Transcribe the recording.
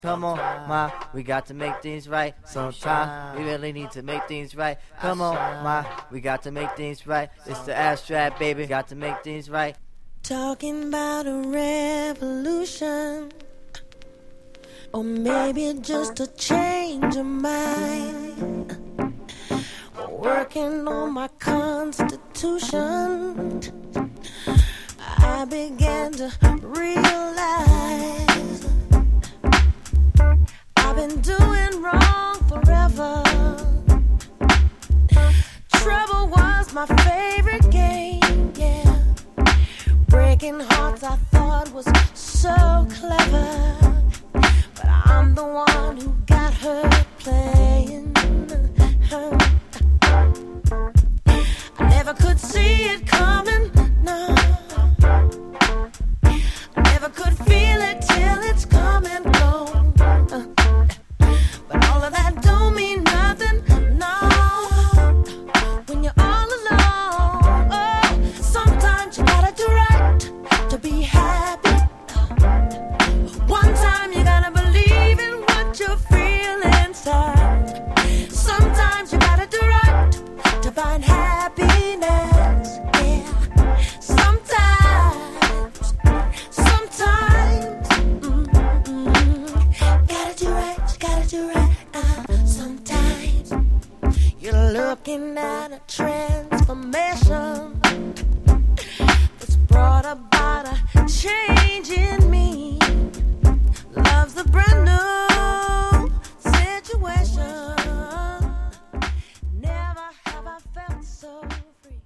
Come on, ma, we got to make things right. Sometimes we really need to make things right. Come on, ma, we got to make things right. It's the abstract, baby. Got to make things right. Talking about a revolution, or maybe just a change of mind. Working on my constitution, I began to realize I've been doing wrong forever. Trouble was my favorite game, yeah. Breaking hearts I thought was so clever, but I'm the one who got her playing. I never could see it coming, no. I never could feel it till it's come and gone. But all of that don't mean nothing, no. When you're all alone, oh, sometimes you gotta do right to be happy. One time you gotta believe in what you feel inside. Sometimes you gotta do right to find happiness, yeah. Sometimes, gotta do right, you gotta do right. Sometimes you're looking at a transformation that's brought about a change in me. Love's a brand new situation. Never have I felt so free.